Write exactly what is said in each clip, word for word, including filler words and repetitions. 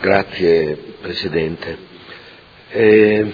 Grazie Presidente. Eh,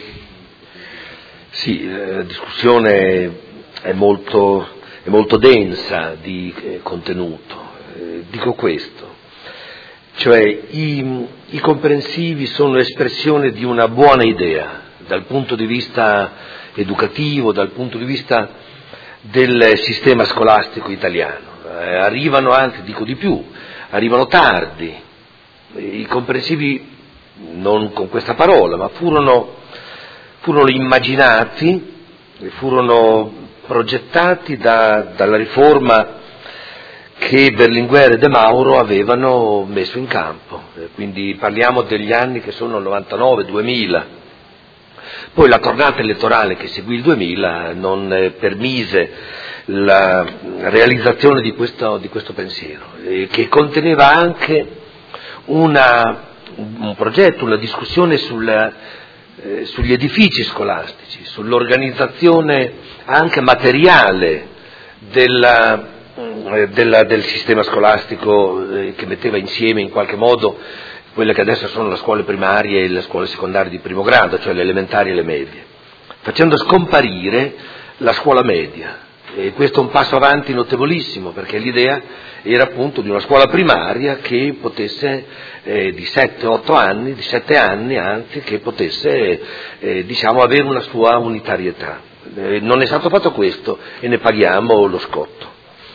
sì, la discussione è molto, è molto densa di eh, contenuto. Eh, dico questo, cioè i, i comprensivi sono espressione di una buona idea dal punto di vista educativo, dal punto di vista del sistema scolastico italiano. Eh, arrivano, anzi dico di più, arrivano tardi. I comprensivi, non con questa parola, ma furono, furono immaginati, furono progettati da, dalla riforma che Berlinguer e De Mauro avevano messo in campo. Quindi parliamo degli anni che sono novantanove duemila. Poi la tornata elettorale che seguì il duemila non eh, permise la realizzazione di questo, di questo pensiero, eh, che conteneva anche una, un progetto, una discussione sul, eh, sugli edifici scolastici, sull'organizzazione anche materiale della, eh, della, del sistema scolastico, eh, che metteva insieme in qualche modo quelle che adesso sono le scuole primarie e le scuole secondarie di primo grado, cioè le elementari e le medie, facendo scomparire la scuola media. E questo è un passo avanti notevolissimo, perché l'idea era appunto di una scuola primaria che potesse, eh, di sette otto anni, di sette anni anzi, che potesse eh, diciamo avere una sua unitarietà. Eh, non è stato fatto questo e ne paghiamo lo scotto.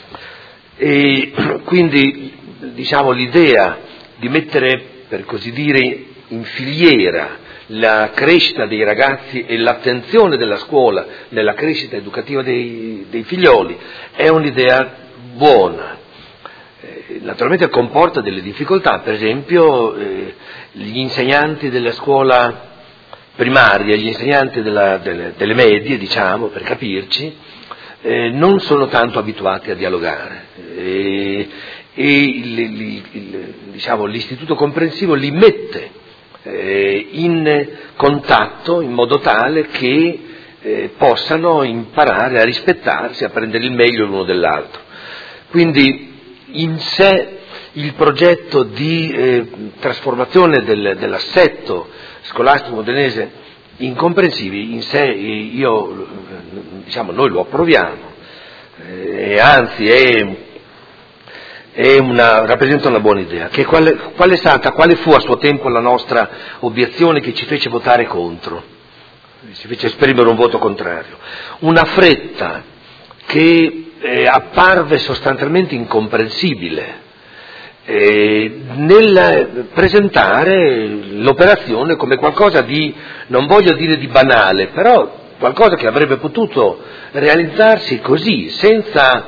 E quindi diciamo l'idea di mettere, per così dire, in filiera la crescita dei ragazzi e l'attenzione della scuola nella crescita educativa dei, dei figlioli è un'idea buona. Eh, naturalmente comporta delle difficoltà, per esempio eh, gli insegnanti della scuola primaria, gli insegnanti della, delle, delle medie, diciamo, per capirci, eh, non sono tanto abituati a dialogare. Eh, e il, il, il, diciamo, l'istituto comprensivo li mette eh, in contatto in modo tale che eh, possano imparare a rispettarsi, a prendere il meglio l'uno dell'altro. Quindi in sé il progetto di eh, trasformazione del, dell'assetto scolastico modenese in comprensivi, in sé io, diciamo, noi lo approviamo, eh, e anzi è È una, rappresenta una buona idea. Che quale, qual è stata, quale fu a suo tempo la nostra obiezione che ci fece votare contro, ci fece esprimere un voto contrario? Una fretta che eh, apparve sostanzialmente incomprensibile eh, nel presentare l'operazione come qualcosa di, non voglio dire di banale, però qualcosa che avrebbe potuto realizzarsi così, senza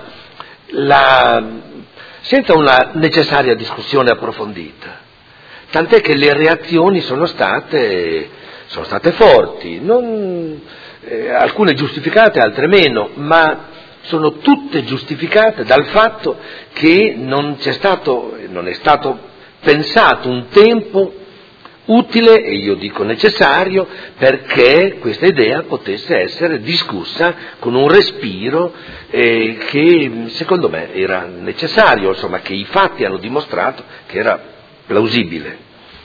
la senza una necessaria discussione approfondita, tant'è che le reazioni sono state, sono state forti, non, eh, alcune giustificate, altre meno, ma sono tutte giustificate dal fatto che non c'è stato, non è stato pensato un tempo utile, e io dico necessario, perché questa idea potesse essere discussa con un respiro eh, che secondo me era necessario, insomma, che i fatti hanno dimostrato che era plausibile.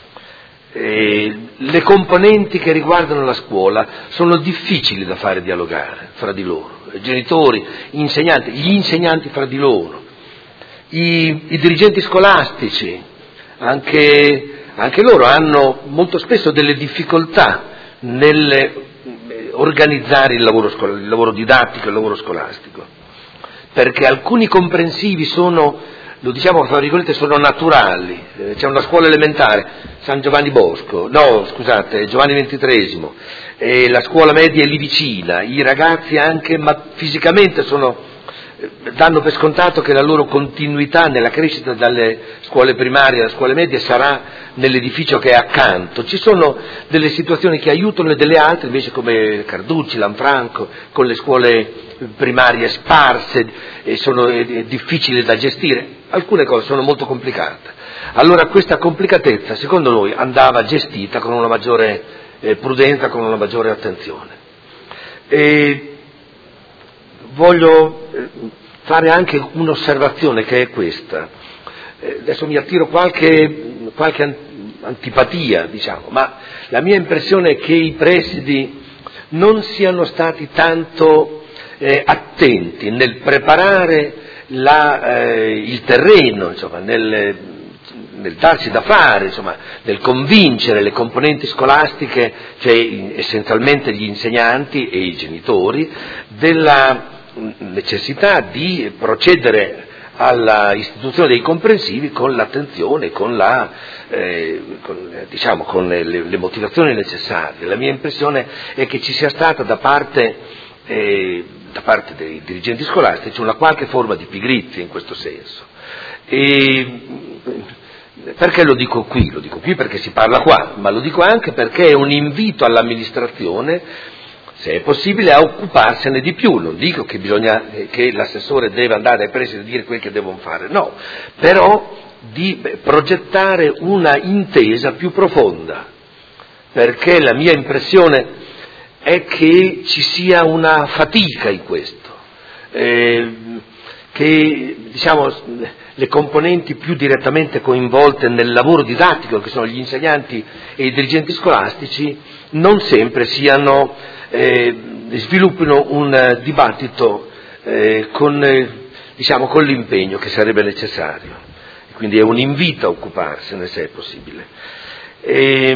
Eh, le componenti che riguardano la scuola sono difficili da fare dialogare fra di loro, genitori, insegnanti, gli insegnanti fra di loro, i, i dirigenti scolastici, anche Anche loro hanno molto spesso delle difficoltà nel organizzare il lavoro, il lavoro didattico, il lavoro scolastico, perché alcuni comprensivi sono, lo diciamo fra virgolette, sono naturali. C'è una scuola elementare, San Giovanni Bosco, no scusate, Giovanni ventitreesimo, e la scuola media è lì vicina, i ragazzi anche ma fisicamente sono, danno per scontato che la loro continuità nella crescita dalle scuole primarie alle scuole medie sarà nell'edificio che è accanto. Ci sono delle situazioni che aiutano e delle altre invece, come Carducci, Lanfranco, con le scuole primarie sparse e sono è, è difficili da gestire. Alcune cose sono molto complicate. Allora questa complicatezza secondo noi andava gestita con una maggiore eh, prudenza, con una maggiore attenzione. E voglio fare anche un'osservazione che è questa. Adesso mi attiro qualche, qualche antipatia, diciamo, ma la mia impressione è che i presidi non siano stati tanto eh, attenti nel preparare la, eh, il terreno, insomma, nel, nel darsi da fare, insomma, nel convincere le componenti scolastiche, cioè essenzialmente gli insegnanti e i genitori, della necessità di procedere alla istituzione dei comprensivi con l'attenzione, con, la, eh, con, diciamo, con le, le motivazioni necessarie. La mia impressione è che ci sia stata da parte, eh, da parte dei dirigenti scolastici una qualche forma di pigrizia in questo senso. E, perché lo dico qui? Lo dico qui perché si parla qua, ma lo dico anche perché è un invito all'amministrazione, se è possibile, a occuparsene di più. Non dico che bisogna, che l'assessore deve andare ai presidi e dire quel che devono fare, no, però di progettare una intesa più profonda, perché la mia impressione è che ci sia una fatica in questo, eh, che diciamo le componenti più direttamente coinvolte nel lavoro didattico, che sono gli insegnanti e i dirigenti scolastici, non sempre siano eh, sviluppino un dibattito eh, con, eh, diciamo, con l'impegno che sarebbe necessario. Quindi è un invito a occuparsene se è possibile. E,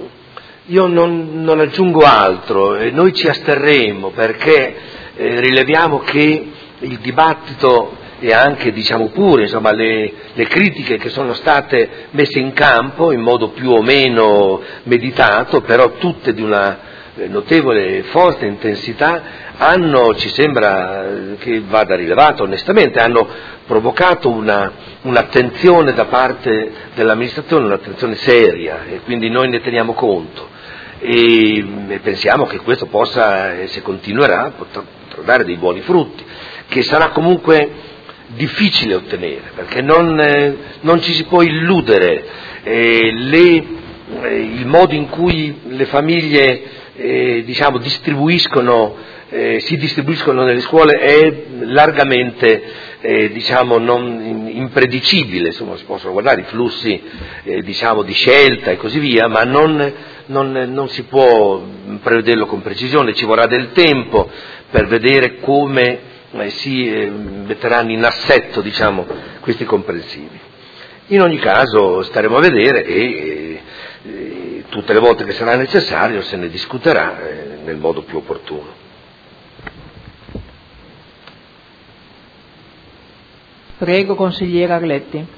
io non, non aggiungo altro, e noi ci asterremo perché eh, rileviamo che il dibattito e anche, diciamo pure, insomma, le, le critiche che sono state messe in campo in modo più o meno meditato, però tutte di una notevole forte intensità, hanno, ci sembra che vada rilevato onestamente, hanno provocato una, un'attenzione da parte dell'amministrazione, un'attenzione seria, e quindi noi ne teniamo conto e, e pensiamo che questo possa, se continuerà, potrà, potrà dare dei buoni frutti, che sarà comunque difficile ottenere, perché non, eh, non ci si può illudere, eh, le, eh, il modo in cui le famiglie eh, diciamo distribuiscono, eh, si distribuiscono nelle scuole è largamente eh, diciamo non impredicibile, insomma si possono guardare i flussi eh, diciamo di scelta e così via, ma non, non, non si può prevederlo con precisione, ci vorrà del tempo per vedere come eh, si eh, metteranno in assetto, diciamo, questi comprensivi. In ogni caso staremo a vedere e eh, eh, tutte le volte che sarà necessario se ne discuterà eh, nel modo più opportuno. Prego, consigliera Arletti.